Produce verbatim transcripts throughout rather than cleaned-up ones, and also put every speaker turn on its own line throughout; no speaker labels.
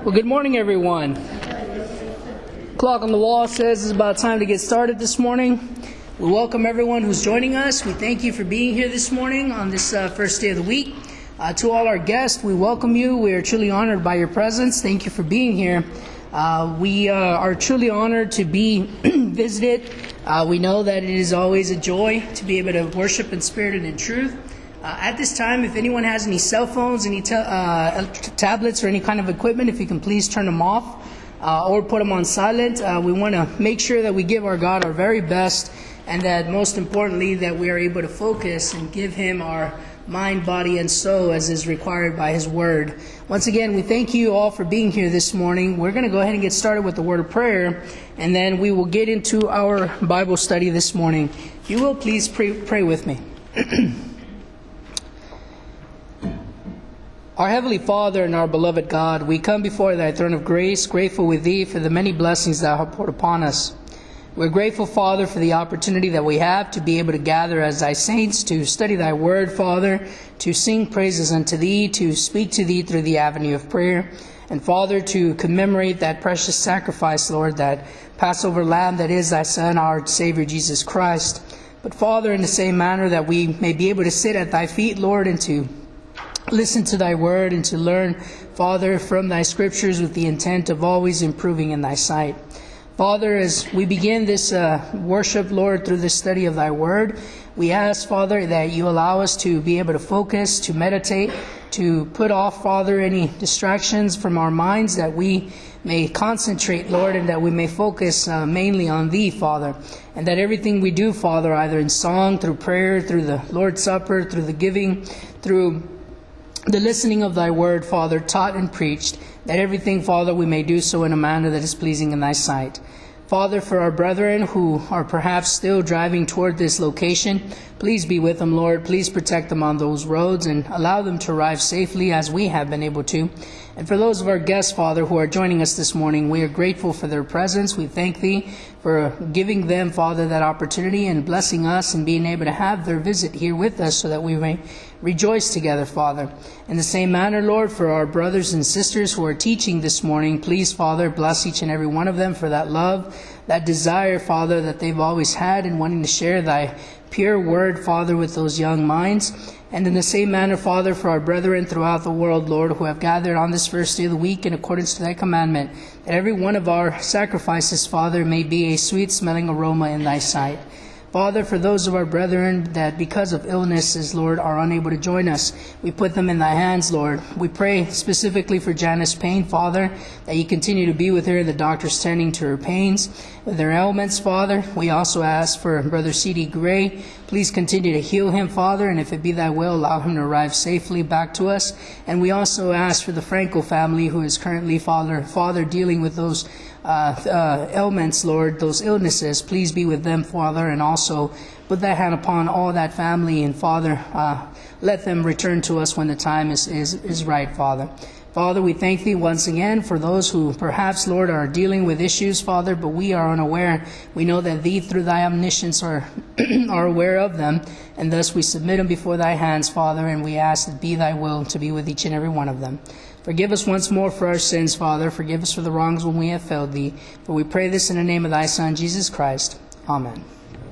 Well, good morning, everyone. Clock on the wall says it's about time to get started this morning. We welcome everyone who's joining us. We thank you for being here this morning on this uh, first day of the week. Uh, to all our guests, we welcome you. We are truly honored by your presence. Thank you for being here. Uh, we uh, are truly honored to be visited. Uh, we know that it is always a joy to be able to worship in spirit and in truth. Uh, at this time, if anyone has any cell phones, any te- uh, tablets, or any kind of equipment, if you can please turn them off uh, or put them on silent. Uh, we want to make sure that we give our God our very best, and that most importantly, that we are able to focus and give Him our mind, body, and soul as is required by His Word. Once again, we thank you all for being here this morning. We're going to go ahead and get started with the word of prayer, and then we will get into our Bible study this morning. If you will, please pray, pray with me. Our Heavenly Father and our beloved God, we come before Thy throne of grace, grateful with Thee for the many blessings Thou hast poured upon us. We're grateful, Father, for the opportunity that we have to be able to gather as Thy saints, to study Thy Word, Father, to sing praises unto Thee, to speak to Thee through the avenue of prayer, and, Father, to commemorate that precious sacrifice, Lord, that Passover Lamb that is Thy Son, our Savior, Jesus Christ. But, Father, in the same manner that we may be able to sit at Thy feet, Lord, and to listen to Thy Word and to learn, Father, from Thy Scriptures with the intent of always improving in Thy sight. Father, as we begin this uh, worship, Lord, through the study of Thy Word, we ask, Father, that You allow us to be able to focus, to meditate, to put off, Father, any distractions from our minds, that we may concentrate, Lord, and that we may focus uh, mainly on Thee, Father, and that everything we do, Father, either in song, through prayer, through the Lord's Supper, through the giving, through the listening of Thy Word, Father, taught and preached, that everything, Father, we may do so in a manner that is pleasing in Thy sight. Father, for our brethren who are perhaps still driving toward this location, please be with them, Lord. Please protect them on those roads and allow them to arrive safely as we have been able to. And for those of our guests, Father, who are joining us this morning, we are grateful for their presence. We thank Thee for giving them, Father, that opportunity and blessing us and being able to have their visit here with us so that we may rejoice together, Father. In the same manner, Lord, for our brothers and sisters who are teaching this morning, please, Father, bless each and every one of them for that love, that desire, Father, that they've always had in wanting to share Thy pure word, Father, with those young minds. And in the same manner, Father, for our brethren throughout the world, Lord, who have gathered on this first day of the week in accordance to Thy commandment, that every one of our sacrifices, Father, may be a sweet-smelling aroma in Thy sight. Father, for those of our brethren that because of illnesses, Lord, are unable to join us, we put them in Thy hands, Lord. We pray specifically for Janice Payne, Father, that You continue to be with her, the doctors tending to her pains, with their ailments, Father. We also ask for Brother C D Gray. Please continue to heal him, Father, and if it be Thy will, allow him to arrive safely back to us. And we also ask for the Franco family, who is currently, Father, Father, dealing with those Uh, uh, ailments, Lord, those illnesses. Please be with them, Father, and also put Thy hand upon all that family, and Father, uh, let them return to us when the time is, is, is right, Father. Father, we thank Thee once again for those who perhaps, Lord, are dealing with issues, Father, but we are unaware. We know that Thee, through Thy omniscience, are, are aware of them, and thus we submit them before Thy hands, Father, and we ask that be Thy will to be with each and every one of them. Forgive us once more for our sins, Father. Forgive us for the wrongs when we have failed Thee. For we pray this in the name of Thy Son, Jesus Christ. Amen.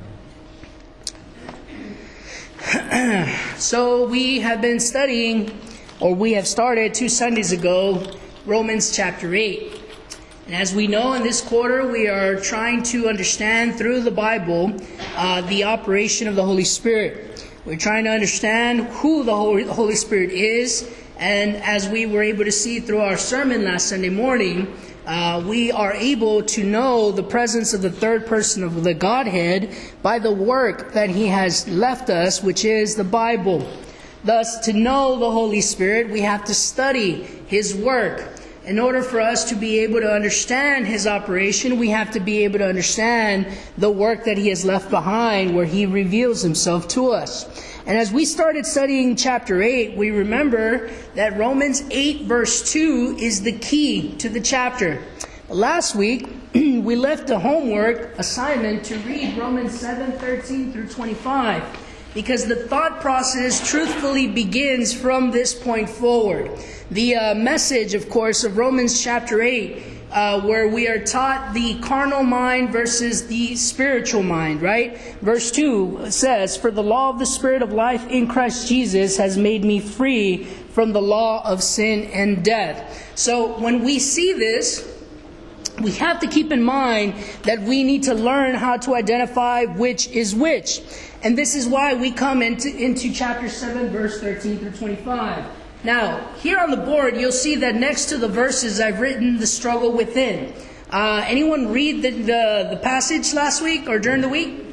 So we have been studying, or we have started two Sundays ago, Romans chapter eight. And as we know, in this quarter, we are trying to understand through the Bible uh, the operation of the Holy Spirit. We're trying to understand who the Holy Spirit is. And as we were able to see through our sermon last Sunday morning, uh, we are able to know the presence of the third person of the Godhead by the work that He has left us, which is the Bible. Thus, to know the Holy Spirit, we have to study His work. In order for us to be able to understand His operation, we have to be able to understand the work that He has left behind, where He reveals Himself to us. And as we started studying chapter eight, we remember that Romans eight verse two is the key to the chapter. Last week, we left the homework assignment to read Romans seven thirteen through twenty-five. because the thought process truthfully begins from this point forward. The uh, message, of course, of Romans chapter eight, uh, where we are taught the carnal mind versus the spiritual mind, right? Verse two says, "For the law of the Spirit of life in Christ Jesus has made me free from the law of sin and death." So when we see this, we have to keep in mind that we need to learn how to identify which is which. And this is why we come into, into chapter seven, verse thirteen through twenty-five. Now, here on the board, you'll see that next to the verses, I've written the struggle within. Uh, anyone read the, the, the passage last week or during the week?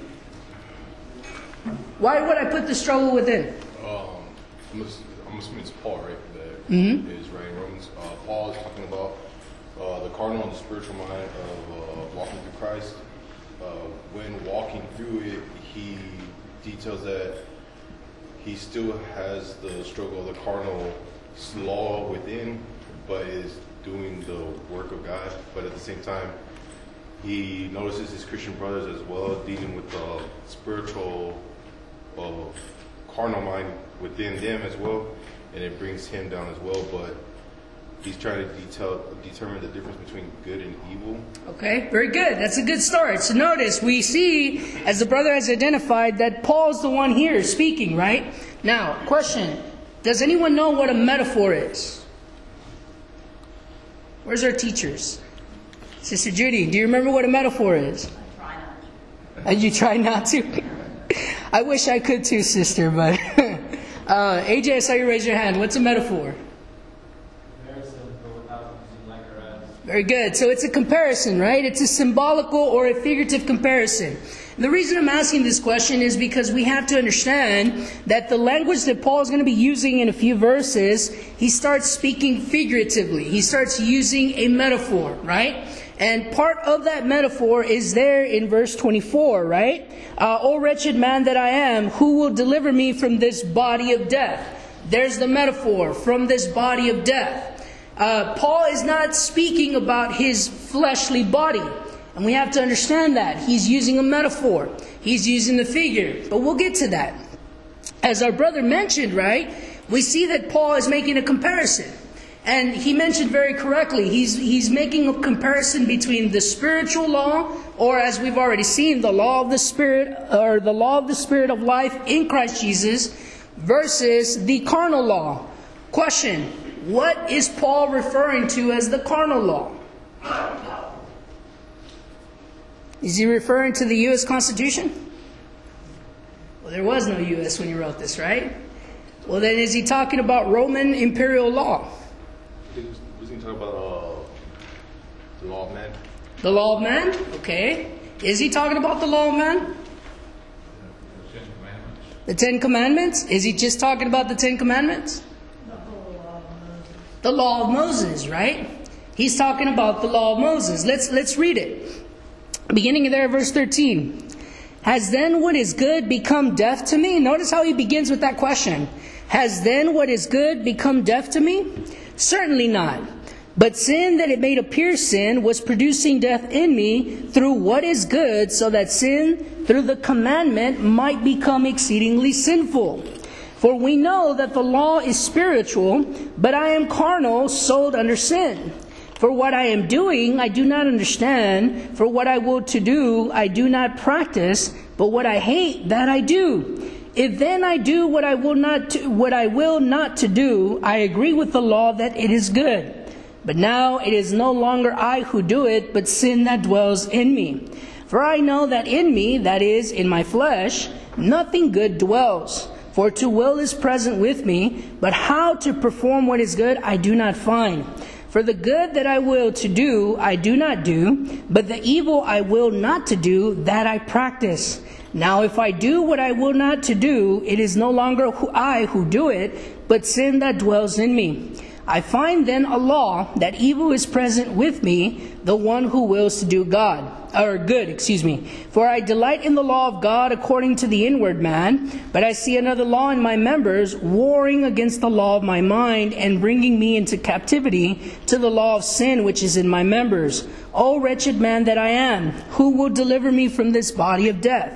Why would I put the struggle within?
Um, I'm assuming it's Paul, right? That
Mm-hmm.
is writing Romans. Uh, Paul is talking about uh, the carnal and the spiritual mind of uh, walking through Christ. Uh, when walking through it, he details that he still has the struggle of the carnal law within, but is doing the work of God. But at the same time, he notices his Christian brothers as well dealing with the spiritual uh, carnal mind within them as well, and it brings him down as well. But he's trying to detail, determine the difference between good and evil.
Okay, very good. That's a good start. So notice, we see, as the brother has identified, that Paul's the one here speaking, right? Now, question. Does anyone know what a metaphor is? Where's our teachers? Sister Judy, do you remember what a metaphor is?
I try not to.
And you try not to? I wish I could too, sister, but... uh, A J, I saw you raise your hand. What's a metaphor? Very good. So it's a comparison, right? It's a symbolical or a figurative comparison. And the reason I'm asking this question is because we have to understand that the language that Paul is going to be using in a few verses, he starts speaking figuratively. He starts using a metaphor, right? And part of that metaphor is there in verse twenty-four, right? Uh, "O wretched man that I am, who will deliver me from this body of death?" There's the metaphor, from this body of death. Uh, Paul is not speaking about his fleshly body. And we have to understand that. He's using a metaphor. He's using the figure. But we'll get to that. As our brother mentioned, right, we see that Paul is making a comparison. And he mentioned very correctly, he's, he's making a comparison between the spiritual law, or as we've already seen, the law of the Spirit, or the law of the Spirit of life in Christ Jesus, versus the carnal law. Question. What is Paul referring to as the carnal law? Is he referring to the U S Constitution? Well, there was no U S when you wrote this, right? Well, then is he talking about Roman imperial law?
Was he talking about uh, the law of man?
The law of man? Okay. Is he talking about the law of man?
The Ten Commandments.
The Ten Commandments? Is he just talking about the Ten Commandments? The law of Moses, right? He's talking about the law of Moses. Let's let's read it. Beginning there, verse thirteen. "Has then what is good become death to me?" Notice how he begins with that question. "Has then what is good become death to me? Certainly not. But sin, that it made appear sin, was producing death in me through what is good, so that sin, through the commandment, might become exceedingly sinful. For we know that the law is spiritual, but I am carnal, sold under sin. For what I am doing, I do not understand. For what I will to do, I do not practice. But what I hate, that I do. If then I do what I will not, to, what I will not to do, I agree with the law that it is good. But now it is no longer I who do it, but sin that dwells in me. For I know that in me, that is, in my flesh, nothing good dwells. For to will is present with me, but how to perform what is good I do not find. For the good that I will to do, I do not do, but the evil I will not to do, that I practice. Now if I do what I will not to do, it is no longer I who do it, but sin that dwells in me. I find then a law, that evil is present with me, the one who wills to do God, or good, excuse me. For I delight in the law of God according to the inward man, but I see another law in my members, warring against the law of my mind, and bringing me into captivity to the law of sin which is in my members. O wretched man that I am, who will deliver me from this body of death?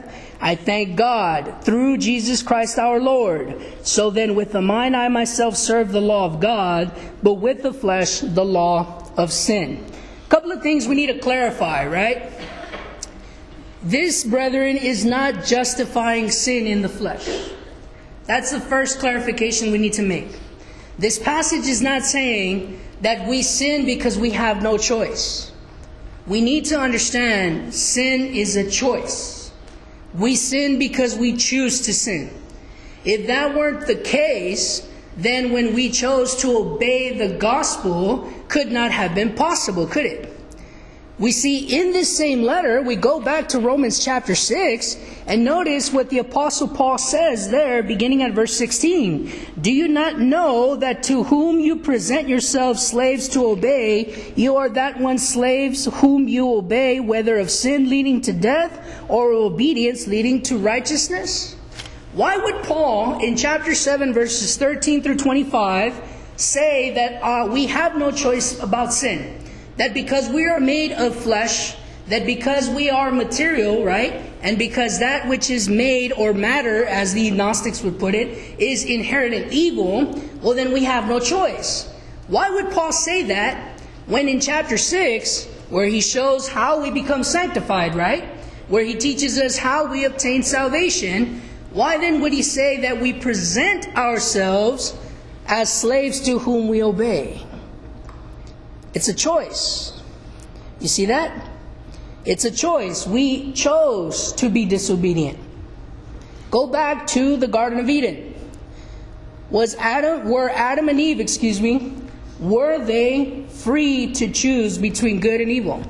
I thank God through Jesus Christ our Lord. So then with the mind I myself serve the law of God, but with the flesh the law of sin. A couple of things we need to clarify, right? This, brethren, is not justifying sin in the flesh. That's the first clarification we need to make. This passage is not saying that we sin because we have no choice. We need to understand sin is a choice. We sin because we choose to sin. If that weren't the case, then when we chose to obey the gospel, could not have been possible, could it? We see in this same letter, we go back to Romans chapter six, and notice what the Apostle Paul says there, beginning at verse sixteen. Do you not know that to whom you present yourselves slaves to obey, you are that one slaves whom you obey, whether of sin leading to death or obedience leading to righteousness? Why would Paul, in chapter seven, verses thirteen through twenty-five, say that uh, we have no choice about sin? That because we are made of flesh, that because we are material, right? And because that which is made or matter, as the Gnostics would put it, is inherent in evil, well then we have no choice. Why would Paul say that when in chapter six, where he shows how we become sanctified, right? Where he teaches us how we obtain salvation, why then would he say that we present ourselves as slaves to whom we obey? It's a choice. You see that? It's a choice. We chose to be disobedient. Go back to the Garden of Eden. Was Adam, were Adam and Eve, excuse me, were they free to choose between good and evil?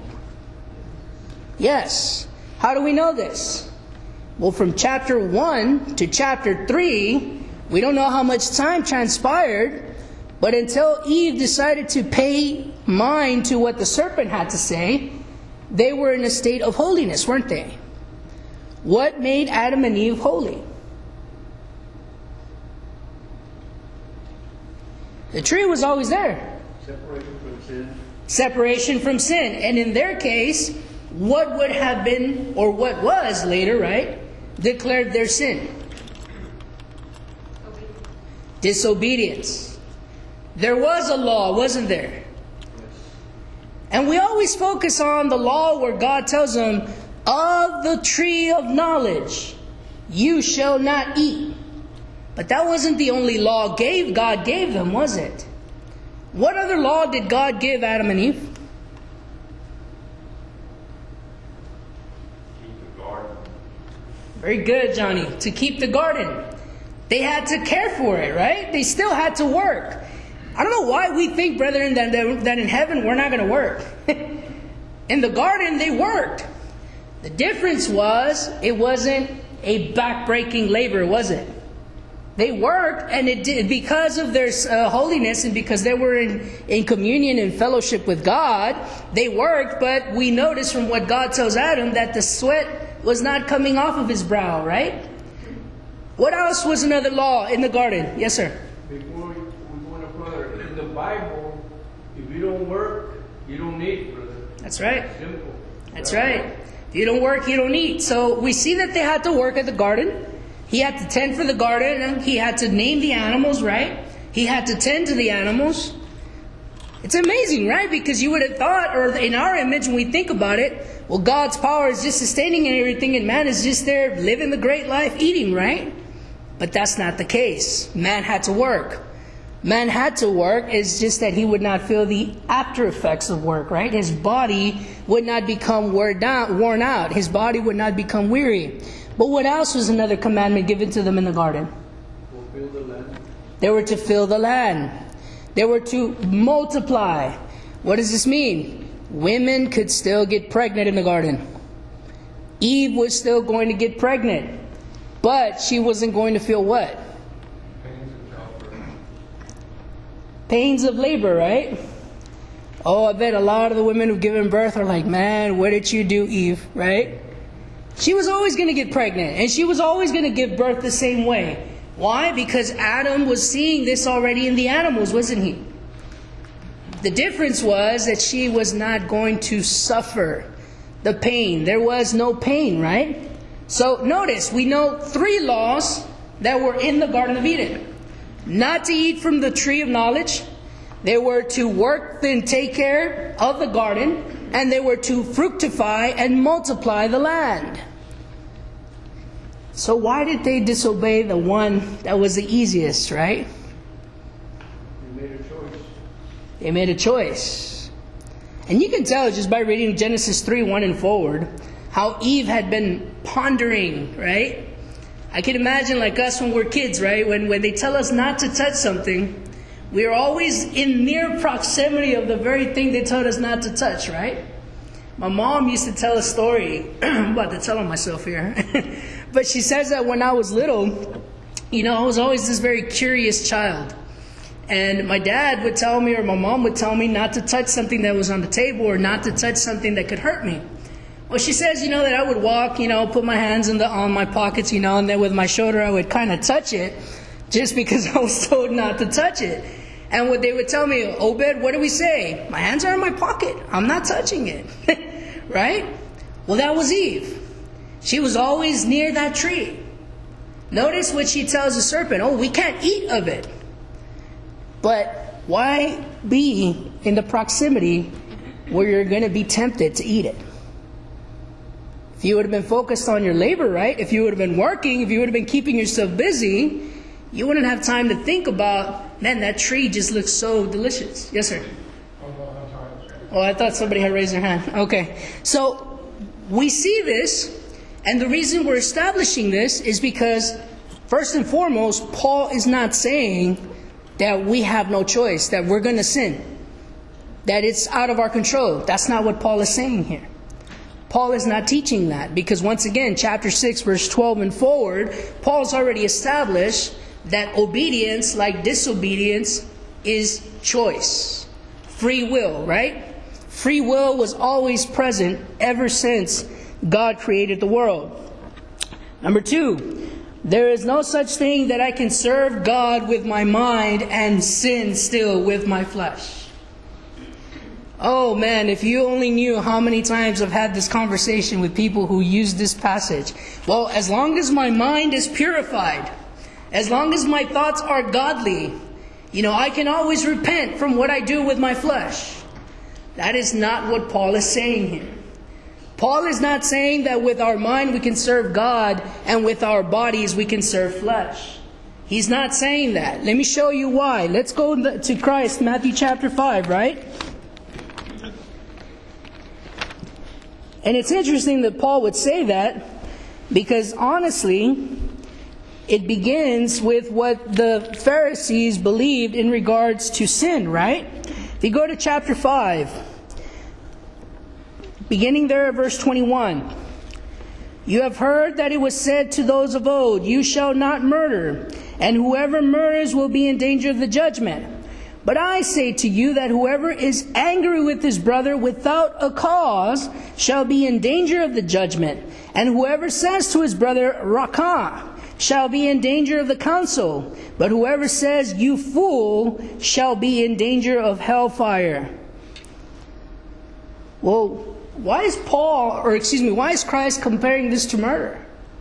Yes. How do we know this? Well, from chapter one to chapter three, we don't know how much time transpired, but until Eve decided to pay mind to what the serpent had to say, they were in a state of holiness, weren't they? What made Adam and Eve holy? The tree was always there.
Separation from sin.
Separation from sin. And in their case, what would have been, or what was later, right, declared their sin? Disobedience. There was a law, wasn't there? And we always focus on the law where God tells them, of the tree of knowledge, you shall not eat. But that wasn't the only law gave God gave them, was it? What other law did God give Adam and Eve?
Keep the garden.
Very good, Johnny. To keep the garden. They had to care for it, right? They still had to work. I don't know why we think, brethren, that, that in heaven we're not going to work. In the garden, they worked. The difference was, it wasn't a back-breaking labor, was it? They worked, and it did, because of their uh, holiness and because they were in, in communion and fellowship with God, they worked, but we notice from what God tells Adam that the sweat was not coming off of his brow, right? What else was another law in the garden? Yes, sir?
Before we we go no further, in the Bible, if you don't work, you don't eat, brother.
That's right.
Simple.
That's right. If you don't work, you don't eat. So we see that they had to work at the garden. He had to tend for the garden. He had to name the animals, right? He had to tend to the animals. It's amazing, right? Because you would have thought, or in our image, when we think about it, well, God's power is just sustaining everything, and man is just there living the great life, eating, right? But that's not the case. Man had to work. Man had to work. It's just that he would not feel the after effects of work, right? His body would not become worn out. His body would not become weary. But what else was another commandment given to them in the garden?
Fulfill the land.
They were to fill the land. They were to multiply. What does this mean? Women could still get pregnant in the garden. Eve was still going to get pregnant. But she wasn't going to feel what?
Pains of childbirth.
Pains of labor, right? Oh, I bet a lot of the women who've given birth are like, man, what did you do, Eve, right? She was always going to get pregnant, and she was always going to give birth the same way. Why? Because Adam was seeing this already in the animals, wasn't he? The difference was that she was not going to suffer the pain. There was no pain, right? So notice, we know three laws that were in the Garden of Eden. Not to eat from the tree of knowledge. They were to work and take care of the garden. And they were to fructify and multiply the land. So why did they disobey the one that was the easiest, right?
They made a choice.
They made a choice. And you can tell just by reading Genesis three, one and forward, how Eve had been pondering, right? I can imagine like us when we're kids, right? When, when they tell us not to touch something, we are always in near proximity of the very thing they told us not to touch, right? My mom used to tell a story. I'm about to tell on myself here. But she says that when I was little, you know, I was always this very curious child. And my dad would tell me, or my mom would tell me, not to touch something that was on the table, or not to touch something that could hurt me. Well, she says, you know, that I would walk, you know, put my hands in the on my pockets, you know, and then with my shoulder I would kind of touch it, just because I was told not to touch it. And what they would tell me, Obed, what do we say? My hands are in my pocket. I'm not touching it. Right? Well, that was Eve. She was always near that tree. Notice what she tells the serpent. Oh, we can't eat of it. But why be in the proximity where you're going to be tempted to eat it? If you would have been focused on your labor, right? If you would have been working, if you would have been keeping yourself busy, you wouldn't have time to think about, man, that tree just looks so delicious. Yes, sir? Oh, I thought somebody had raised their hand. Okay. So we see this, and the reason we're establishing this is because, first and foremost, Paul is not saying that we have no choice, that we're going to sin, that it's out of our control. That's not what Paul is saying here. Paul is not teaching that, because once again, chapter six, verse twelve and forward, Paul's already established that obedience, like disobedience, is choice. Free will, right? Free will was always present ever since God created the world. Number two, there is no such thing that I can serve God with my mind and sin still with my flesh. Oh man, if you only knew how many times I've had this conversation with people who use this passage. Well, as long as my mind is purified, as long as my thoughts are godly, you know, I can always repent from what I do with my flesh. That is not what Paul is saying here. Paul is not saying that with our mind we can serve God and with our bodies we can serve flesh. He's not saying that. Let me show you why. Let's go to Christ, Matthew chapter five, right? And it's interesting that Paul would say that, because honestly, it begins with what the Pharisees believed in regards to sin, right? If you go to chapter five, beginning there at verse twenty-one. You have heard that it was said to those of old, you shall not murder, and whoever murders will be in danger of the judgment. But I say to you that whoever is angry with his brother without a cause shall be in danger of the judgment. And whoever says to his brother, Rakah, shall be in danger of the council. But whoever says, you fool, shall be in danger of hellfire. Well, why is Paul, or excuse me, why is Christ comparing this to murder?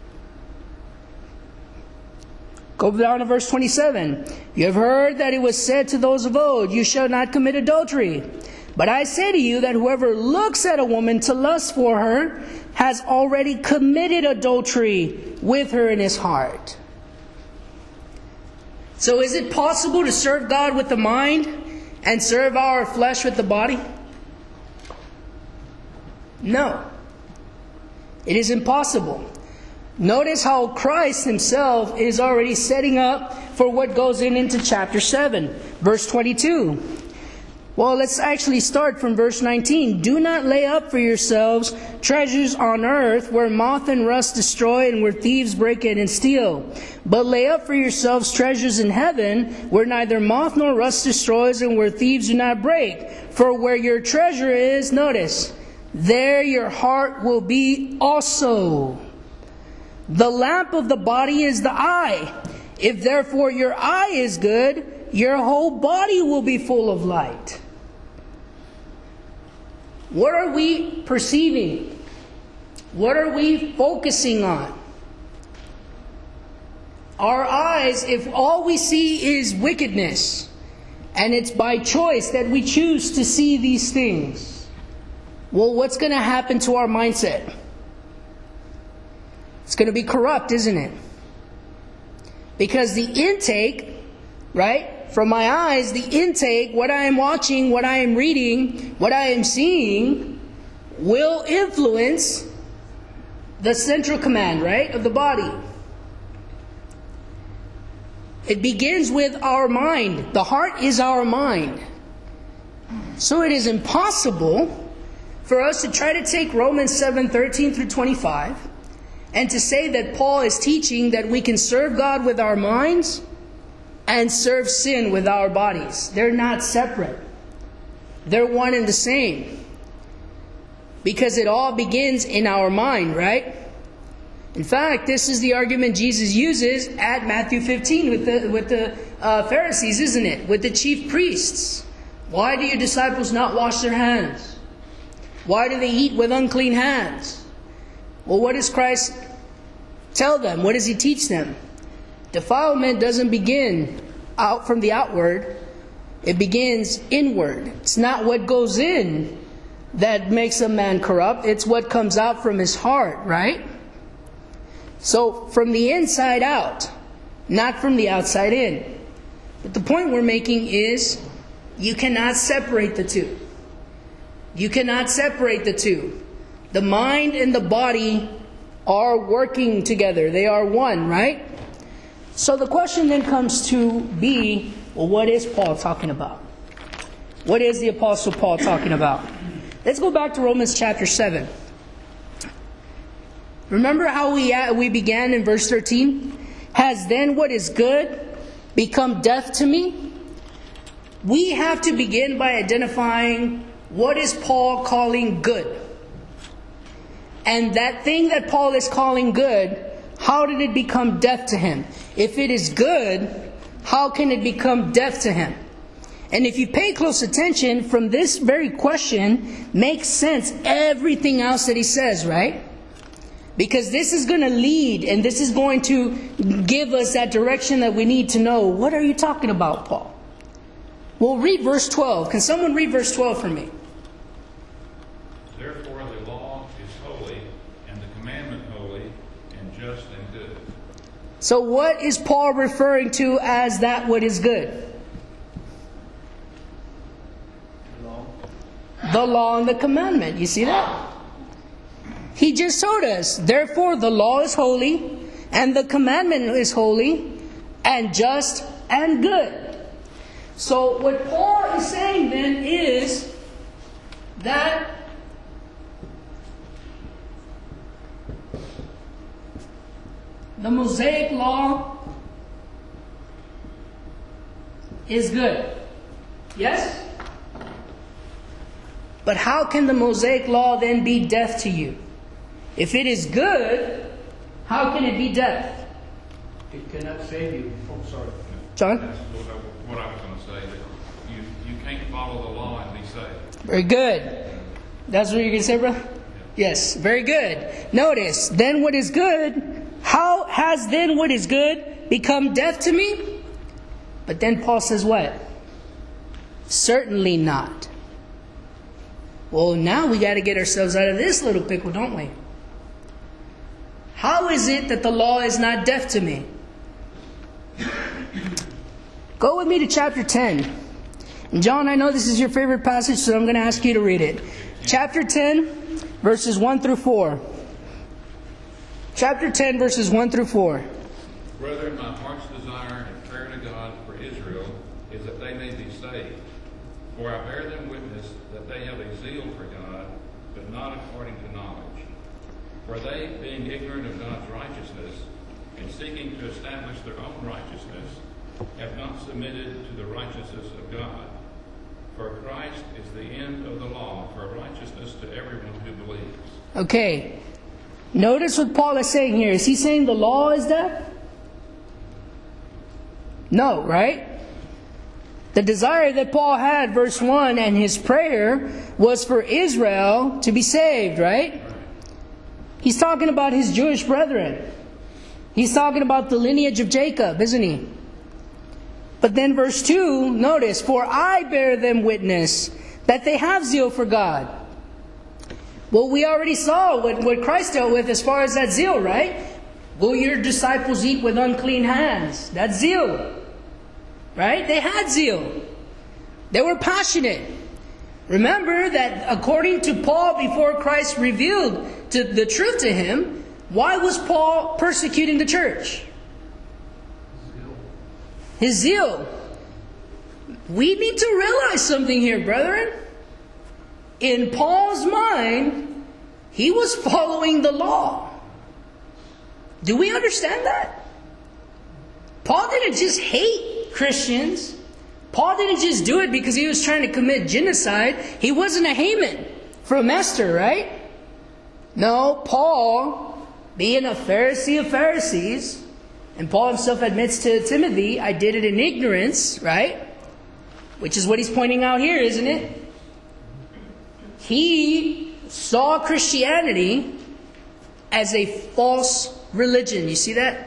Go down to verse twenty-seven. You have heard that it was said to those of old, you shall not commit adultery. But I say to you that whoever looks at a woman to lust for her has already committed adultery with her in his heart. So is it possible to serve God with the mind and serve our flesh with the body? No. It is impossible. Notice how Christ himself is already setting up for what goes in into chapter seven, verse twenty-two. Well, let's actually start from verse nineteen. Do not lay up for yourselves treasures on earth where moth and rust destroy and where thieves break in and steal. But lay up for yourselves treasures in heaven where neither moth nor rust destroys and where thieves do not break. For where your treasure is, notice, there your heart will be also. The lamp of the body is the eye. If therefore your eye is good, your whole body will be full of light. What are we perceiving? What are we focusing on? our eyes, if all we see is wickedness, and it's by choice that we choose to see these things, well, what's going to happen to our mindset? It's going to be corrupt, isn't it? Because the intake, right, from my eyes, the intake, what I am watching, what I am reading, what I am seeing, will influence the central command, right, of the body. It begins with our mind. The heart is our mind. So it is impossible for us to try to take Romans seven, thirteen through twenty-five and to say that Paul is teaching that we can serve God with our minds and serve sin with our bodies. They're not separate. They're one and the same. Because it all begins in our mind, right? In fact, this is the argument Jesus uses at Matthew fifteen with the with the uh, Pharisees, isn't it? With the chief priests. Why do your disciples not wash their hands? Why do they eat with unclean hands? Well, what does Christ tell them? What does He teach them? Defilement doesn't begin out from the outward. It begins inward. It's not what goes in that makes a man corrupt. It's what comes out from his heart, right? So, from the inside out, not from the outside in. But the point we're making is, you cannot separate the two. You cannot separate the two. The mind and the body are working together. They are one, right? So the question then comes to be, well, what is Paul talking about? What is the Apostle Paul talking about? Let's go back to Romans chapter seven. Remember how we uh, we began in verse thirteen? Has then what is good become death to me? We have to begin by identifying what is Paul calling good. And that thing that Paul is calling good, how did it become death to him? If it is good, how can it become death to him? And if you pay close attention, from this very question makes sense everything else that he says, right? Because this is going to lead, and this is going to give us that direction that we need to know. What are you talking about, Paul? Well, read verse twelve. Can someone read verse twelve for me?
Therefore the law is holy, and the commandment holy, and just and good.
So what is Paul referring to as that what is good? The law and the commandment. You see that? He just told us, therefore the law is holy, and the commandment is holy, and just and good. So what Paul is saying then is that the Mosaic law is good. Yes? But how can the Mosaic law then be death to you? If it is good, how can it be death?
It cannot save you. Oh, sorry.
John?
That's what I, what I was going to say. That you, you can't follow the law and be saved.
Very good. That's what you're going to say, bro? Yes, very good. Notice, then what is good, how has then what is good become death to me? But then Paul says what? Certainly not. Well, now we got to get ourselves out of this little pickle, don't we? How is it that the law is not death to me? Go with me to chapter ten. And John, I know this is your favorite passage, so I'm going to ask you to read it. Chapter ten, verses one through four. Chapter ten, verses one through four.
Brethren, my heart's desire and prayer to God for Israel is that they may be saved. For I bear them witness that they have a zeal for God, but not according to knowledge. For they, being ignorant of God's righteousness, and seeking to establish their own righteousness, have not submitted to the righteousness of God. For Christ is the end of the law for righteousness to everyone who believes.
Okay. Notice what Paul is saying here. Is he saying the law is death? No, right? The desire that Paul had, verse one, and his prayer was for Israel to be saved, right? He's talking about his Jewish brethren. He's talking about the lineage of Jacob, isn't he? But then verse two, notice, for I bear them witness that they have zeal for God. Well, we already saw what, what Christ dealt with as far as that zeal, right? Will your disciples eat with unclean hands? That's zeal. Right? They had zeal. They were passionate. Remember that according to Paul, before Christ revealed to the truth to him, why was Paul persecuting the church? His zeal. We need to realize something here, brethren. In Paul's mind, he was following the law. Do we understand that? Paul didn't just hate Christians. Paul didn't just do it because he was trying to commit genocide. He wasn't a Haman from Esther, right? No, Paul, being a Pharisee of Pharisees, and Paul himself admits to Timothy, I did it in ignorance, right? Which is what he's pointing out here, isn't it? He saw Christianity as a false religion. You see that?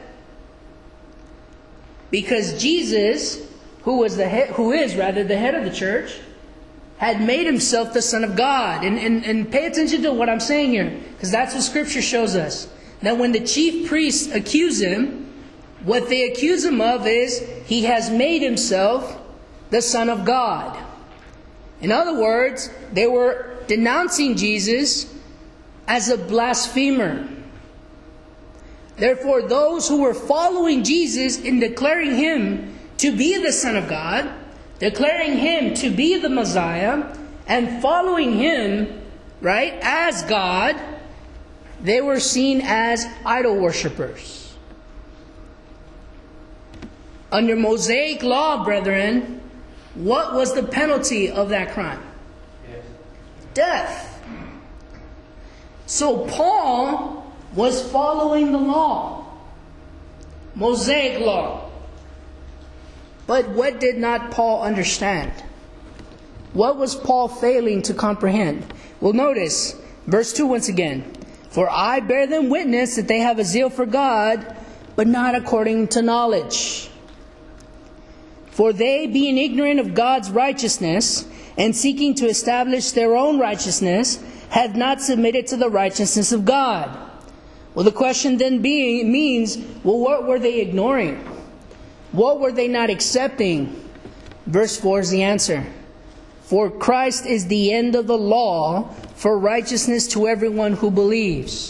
Because Jesus, who was the head, who is rather the head of the church, had made himself the Son of God. And, and, and pay attention to what I'm saying here, because that's what Scripture shows us. That when the chief priests accuse him, what they accuse him of is he has made himself the Son of God. In other words, they were denouncing Jesus as a blasphemer. Therefore, those who were following Jesus in declaring him to be the Son of God, declaring him to be the Messiah, and following him, right, as God, they were seen as idol worshippers. Under Mosaic law, brethren, what was the penalty of that crime? Yes. Death. So Paul was following the law, Mosaic law. But what did not Paul understand? What was Paul failing to comprehend? Well, notice, verse two once again. For I bear them witness that they have a zeal for God, but not according to knowledge. For they, being ignorant of God's righteousness, and seeking to establish their own righteousness, have not submitted to the righteousness of God. Well, the question then being means, well, what were they ignoring? What were they not accepting? Verse four is the answer. For Christ is the end of the law for righteousness to everyone who believes.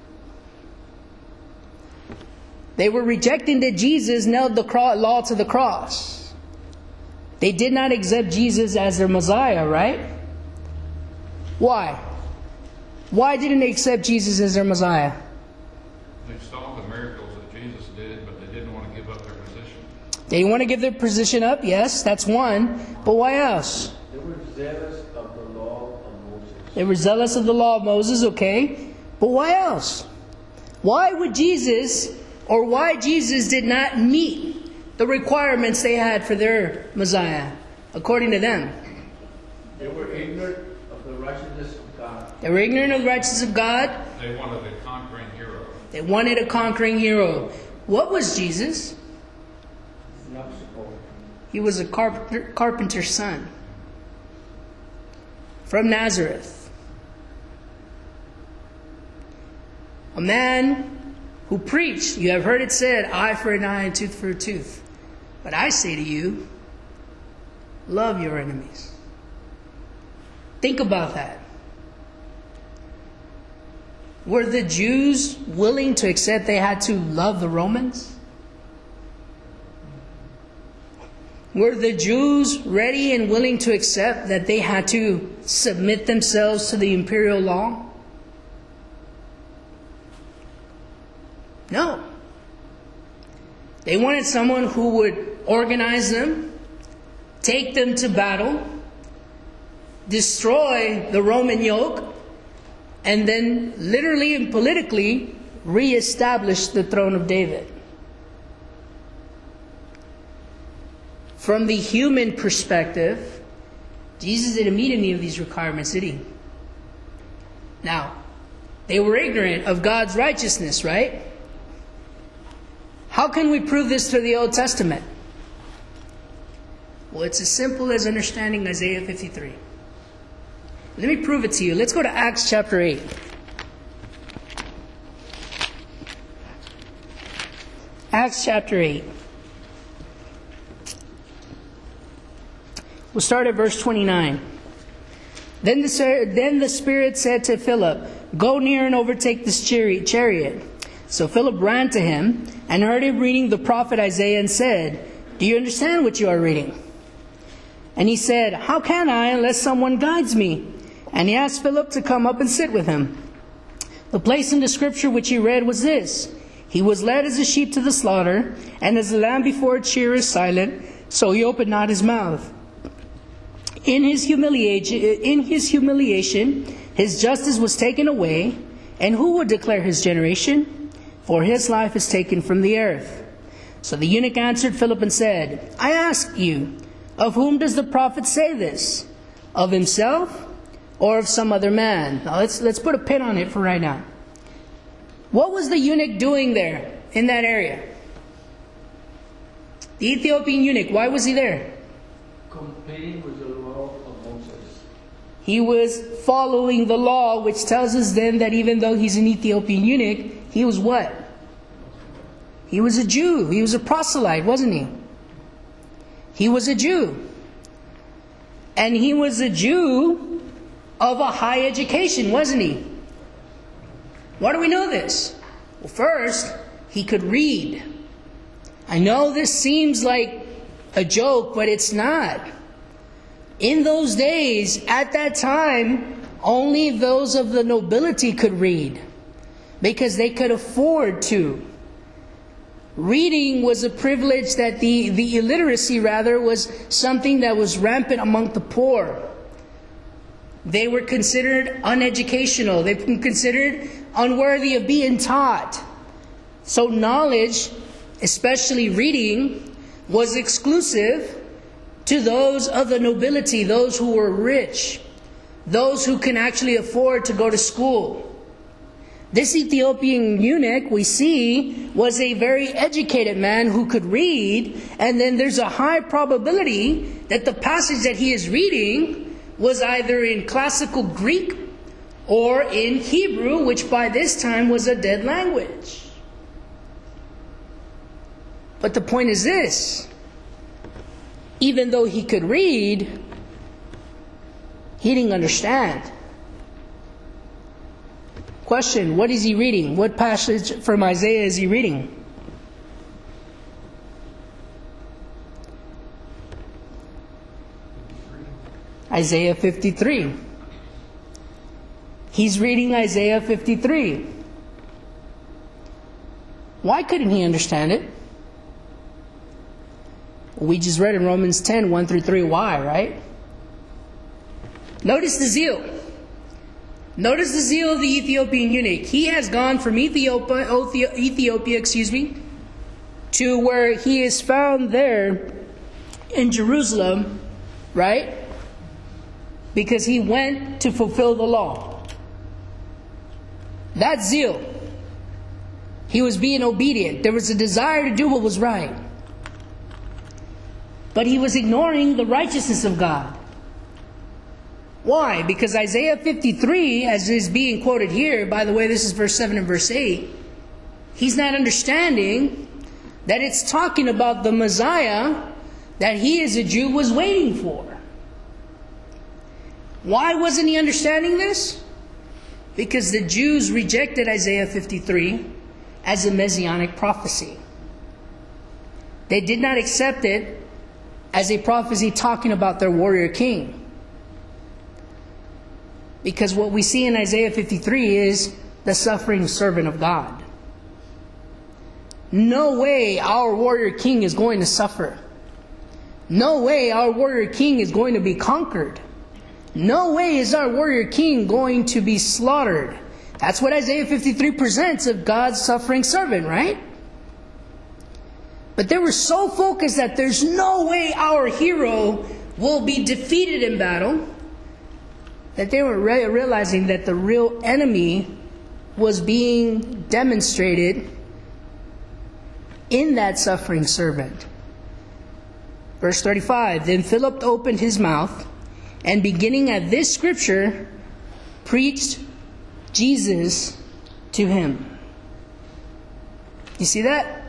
They were rejecting that Jesus nailed the law to the cross. They did not accept Jesus as their Messiah, right? Why? Why didn't they accept Jesus as their Messiah?
They saw the miracles that Jesus did, but they didn't want to give up their position.
They didn't want to give their position up, yes, that's one. But why else?
They were zealous of the law of Moses.
They were zealous of the law of Moses, okay. But why else? Why would Jesus, or why Jesus did not meet the requirements they had for their Messiah, according to them?
They were ignorant of the righteousness of God.
They were ignorant of the righteousness of God.
They wanted a conquering hero.
They wanted a conquering hero. What was Jesus? He was a carpenter, carpenter's son from Nazareth. A man who preached, you have heard it said, eye for an eye and tooth for a tooth. But I say to you, love your enemies. Think about that. Were the Jews willing to accept they had to love the Romans? Were the Jews ready and willing to accept that they had to submit themselves to the imperial law? No. They wanted someone who would organize them, take them to battle, destroy the Roman yoke, and then literally and politically reestablish the throne of David. From the human perspective, Jesus didn't meet any of these requirements, did he? Now, they were ignorant of God's righteousness, right? How can we prove this through the Old Testament? Well, it's as simple as understanding Isaiah fifty-three. Let me prove it to you. Let's go to Acts chapter eight. Acts chapter eight. We'll start at verse twenty-nine. Then the, then the Spirit said to Philip, "Go near and overtake this chariot." So Philip ran to him and heard him reading the prophet Isaiah and said, "Do you understand what you are reading?" And he said, "How can I unless someone guides me?" And he asked Philip to come up and sit with him. The place in the scripture which he read was this: "He was led as a sheep to the slaughter, and as a lamb before its shearer is silent, so he opened not his mouth. In his humiliation, in his humiliation, his justice was taken away, and who would declare his generation? For his life is taken from the earth." So the eunuch answered Philip and said, "I ask you, of whom does the prophet say this? Of himself or of some other man?" Now let's let's put a pin on it for right now. What was the eunuch doing there in that area? The Ethiopian eunuch, why was he there?
Completing with the law of Moses.
He was following the law, which tells us then that even though he's an Ethiopian eunuch, he was what? He was a Jew. He was a proselyte, wasn't he? He was a Jew. And he was a Jew of a high education, wasn't he? Why do we know this? Well, first, he could read. I know this seems like a joke, but it's not. In those days, at that time, only those of the nobility could read, because they could afford to. Reading was a privilege that the, the illiteracy, rather, was something that was rampant among the poor. They were considered uneducational. They were considered unworthy of being taught. So knowledge, especially reading, was exclusive to those of the nobility, those who were rich, those who can actually afford to go to school. This Ethiopian eunuch, we see, was a very educated man who could read, and then there's a high probability that the passage that he is reading was either in classical Greek or in Hebrew, which by this time was a dead language. But the point is this: even though he could read, he didn't understand. Question, what is he reading? What passage from Isaiah is he reading? Isaiah fifty-three. He's reading Isaiah fifty-three. Why couldn't he understand it? We just read in Romans ten, one through three, why, right? Notice the zeal. Notice the zeal of the Ethiopian eunuch. He has gone from Ethiopia, Ethiopia, excuse me, to where he is found there in Jerusalem, right? Because he went to fulfill the law. That zeal. He was being obedient. There was a desire to do what was right. But he was ignoring the righteousness of God. Why? Because Isaiah fifty-three, as is being quoted here, by the way, this is verse seven and verse eight, he's not understanding that it's talking about the Messiah that he as a Jew was waiting for. Why wasn't he understanding this? Because the Jews rejected Isaiah fifty-three as a messianic prophecy. They did not accept it as a prophecy talking about their warrior king. Because what we see in Isaiah fifty-three is the suffering servant of God. No way our warrior king is going to suffer. No way our warrior king is going to be conquered. No way is our warrior king going to be slaughtered. That's what Isaiah fifty-three presents of God's suffering servant, right? But they were so focused that there's no way our hero will be defeated in battle, that they were re- realizing that the real enemy was being demonstrated in that suffering servant. Verse thirty-five, then Philip opened his mouth, and beginning at this scripture, preached Jesus to him. You see that?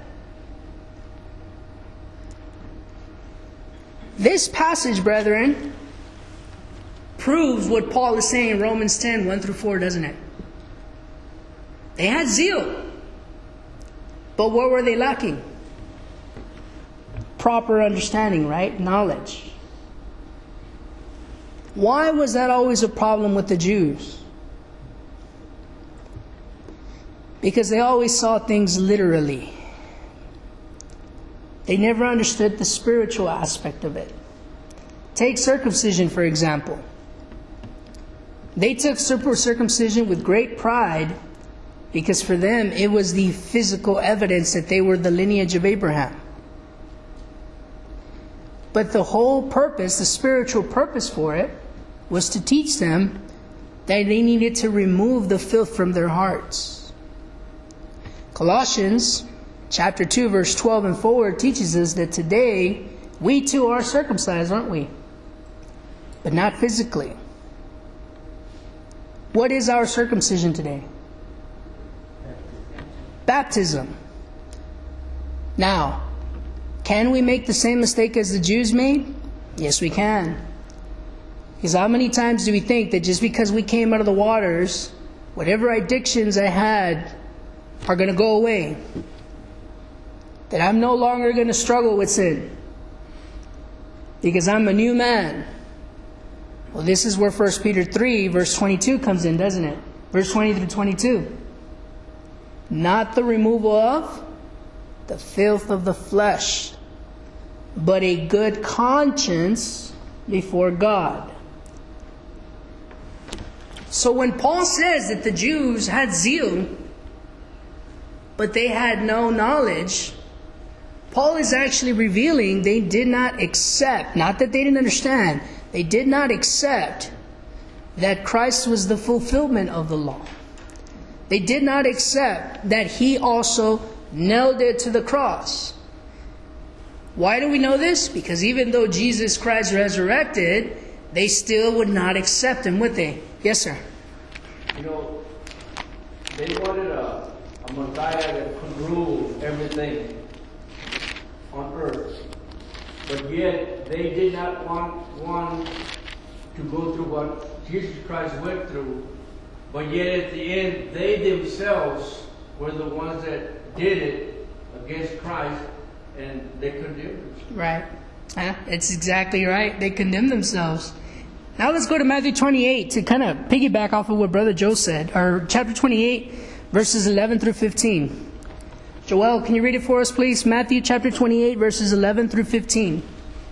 This passage, brethren, proves what Paul is saying in Romans ten, one through four, doesn't it? They had zeal. But what were they lacking? Proper understanding, right? Knowledge. Why was that always a problem with the Jews? Because they always saw things literally. They never understood the spiritual aspect of it. Take circumcision, for example. They took circumcision with great pride because for them it was the physical evidence that they were the lineage of Abraham. But the whole purpose, the spiritual purpose for it, was to teach them that they needed to remove the filth from their hearts. Colossians chapter two, verse twelve and forward teaches us that today we too are circumcised, aren't we? But not physically. What is our circumcision today? Baptism. Now, can we make the same mistake as the Jews made? Yes, we can. Because how many times do we think that just because we came out of the waters, whatever addictions I had are going to go away? That I'm no longer going to struggle with sin because I'm a new man. Well, this is where First Peter three, verse twenty-two comes in, doesn't it? Verse twenty through twenty-two. Not the removal of the filth of the flesh, but a good conscience before God. So when Paul says that the Jews had zeal, but they had no knowledge, Paul is actually revealing they did not accept, not that they didn't understand, they did not accept that Christ was the fulfillment of the law. They did not accept that He also nailed it to the cross. Why do we know this? Because even though Jesus Christ resurrected, they still would not accept Him, would they? Yes, sir.
You know, they wanted a, a Messiah that could rule everything on earth. But yet, they did not want one to go through what Jesus Christ went through. But yet, at the end, they themselves were the ones that did it against Christ, and they condemned Him.
Right. Yeah, it's exactly right. They condemned themselves. Now let's go to Matthew twenty-eight to kind of piggyback off of what Brother Joe said, or chapter twenty-eight, verses eleven through fifteen. Joel, can you read it for us, please? Matthew chapter twenty-eight, verses eleven through fifteen.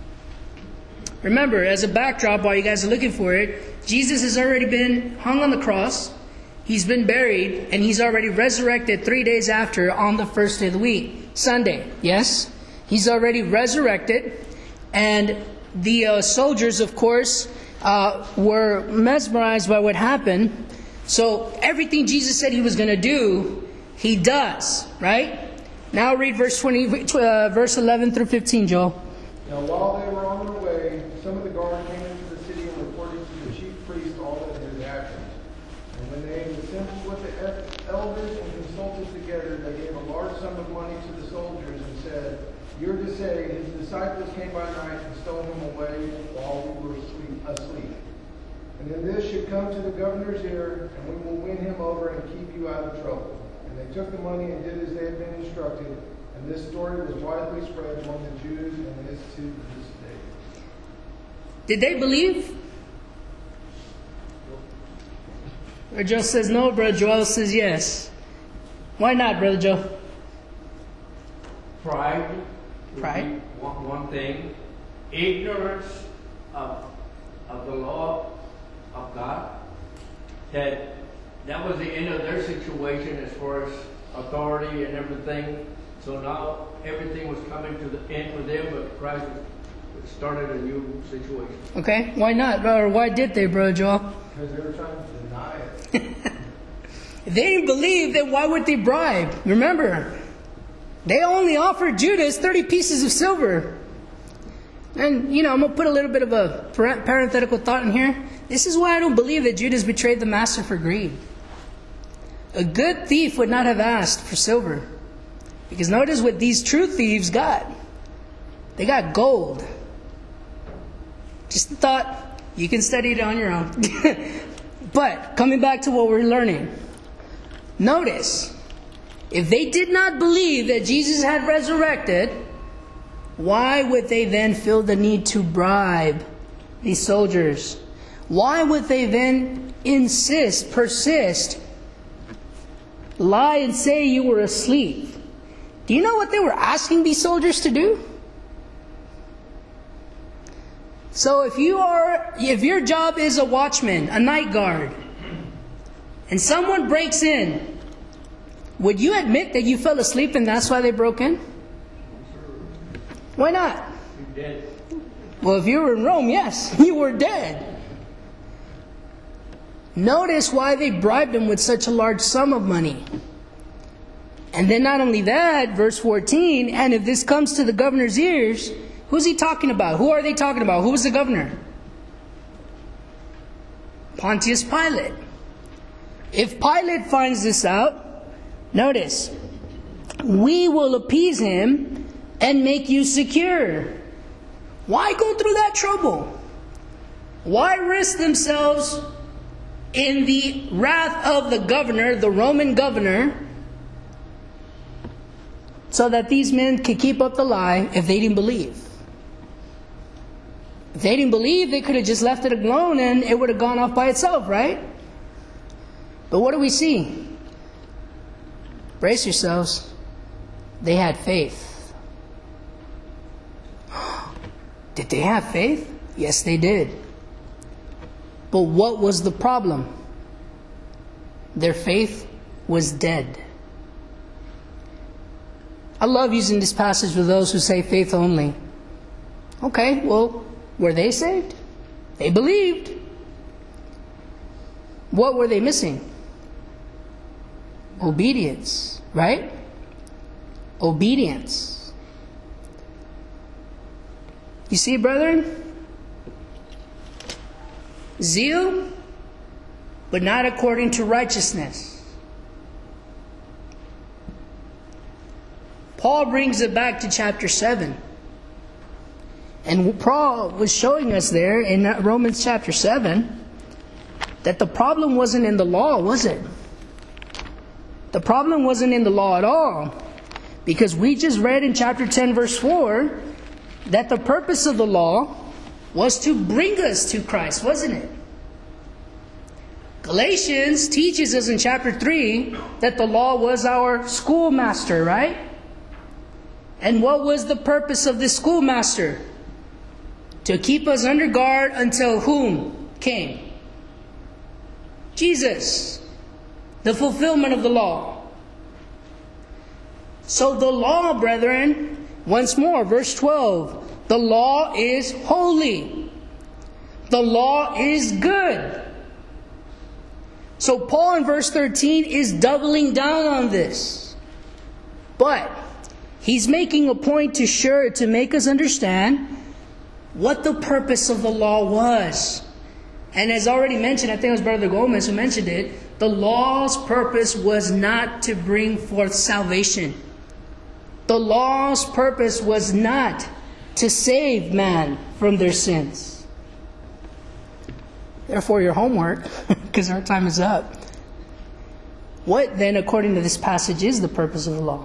Remember, as a backdrop, while you guys are looking for it, Jesus has already been hung on the cross. He's been buried, and He's already resurrected three days after on the first day of the week, Sunday. Yes? He's already resurrected, and the uh, soldiers, of course, uh, were mesmerized by what happened. So everything Jesus said He was going to do, He does, right? Now read verse twenty, uh, verse eleven through fifteen, Joel.
Now while they were on their way, some of the guard came into the city and reported to the chief priest all that had happened. And when they had assembled with the elders and consulted together, they gave a large sum of money to the soldiers and said, "You're to say, His disciples came by night and stole Him away while we were asleep. asleep. And then this should come to the governor's ear, and we will win him over and keep you out of trouble." And they took the money and did as they had been instructed. And this story was widely spread among the Jews and is to this day.
Did they believe? Brother Joe says no, Brother Joel says yes. Why not, Brother Joe?
Pride. would
Pride.
be One, one thing. Ignorance of, of the law of God. That that was the end of their situation as far as authority and everything. So now everything was coming to the end for them, but Christ started a new situation.
Okay, why not? Or why did they, Brother Joel?
Because they were trying to deny it.
If they didn't believe, then why would they bribe? Remember, They only offered Judas thirty pieces of silver. And, you know, I'm going to put a little bit of a parenthetical thought in here. This is why I don't believe that Judas betrayed the master for greed. A good thief would not have asked for silver. Because notice what these true thieves got. They got gold. Just a thought. You can study it on your own. But, coming back to what we're learning. Notice, if they did not believe that Jesus had resurrected, why would they then feel the need to bribe these soldiers? Why would they then insist, persist, lie and say you were asleep? Do you know what they were asking these soldiers to do? So if you are, if your job is a watchman, a night guard, and someone breaks in, would you admit that you fell asleep and that's why they broke in? Why not?
You're dead.
Well, if you were in Rome, yes, you were dead. Notice why they bribed him with such a large sum of money. And then not only that, verse fourteen, and if this comes to the governor's ears, who's he talking about? Who are they talking about? Who was the governor? Pontius Pilate. If Pilate finds this out, notice, we will appease him and make you secure. Why go through that trouble? Why risk themselves in the wrath of the governor, the Roman governor, so that these men could keep up the lie if they didn't believe? If they didn't believe, they could have just left it alone and it would have gone off by itself, right? But what do we see? Brace yourselves. They had faith. Did they have faith? Yes, they did. But what was the problem? Their faith was dead. I love using this passage for those who say faith only. Okay, well, were they saved? They believed. What were they missing? Obedience, right? Obedience. You see, brethren? Zeal, but not according to righteousness. Paul brings it back to chapter seven. And Paul was showing us there in Romans chapter seven that the problem wasn't in the law, was it? The problem wasn't in the law at all. Because we just read in chapter ten verse four that the purpose of the law was to bring us to Christ, wasn't it? Galatians teaches us in chapter three that the law was our schoolmaster, right? And what was the purpose of this schoolmaster? To keep us under guard until whom came? Jesus, the fulfillment of the law. So the law, brethren, once more, verse twelve, the law is holy. The law is good. So Paul in verse thirteen is doubling down on this. But he's making a point to sure to make us understand what the purpose of the law was. And as already mentioned, I think it was Brother Gomez who mentioned it, the law's purpose was not to bring forth salvation. The law's purpose was not to save man from their sins. Therefore, your homework, because our time is up. What then, according to this passage, is the purpose of the law?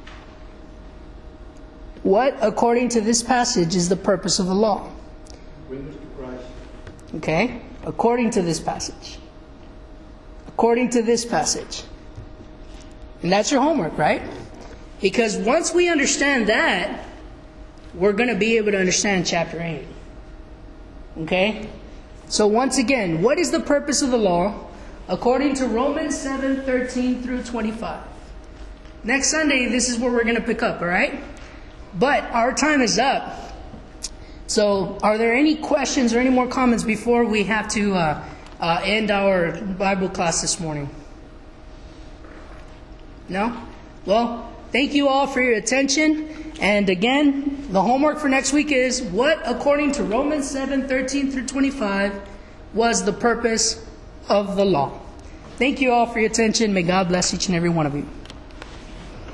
What, according to this passage, is the purpose of the law?
Bring us to Christ.
Okay? According to this passage. According to this passage. And that's your homework, right? Because once we understand that, we're going to be able to understand chapter eight. Okay? So once again, what is the purpose of the law? According to Romans seven, thirteen through twenty-five. Next Sunday, this is where we're going to pick up, all right? But our time is up. So are there any questions or any more comments before we have to uh, uh, end our Bible class this morning? No? Well, Thank you all for your attention. And again, the homework for next week is what, according to Romans seven, thirteen through twenty-five, was the purpose of the law. Thank you all for your attention. May God bless each and every one of you.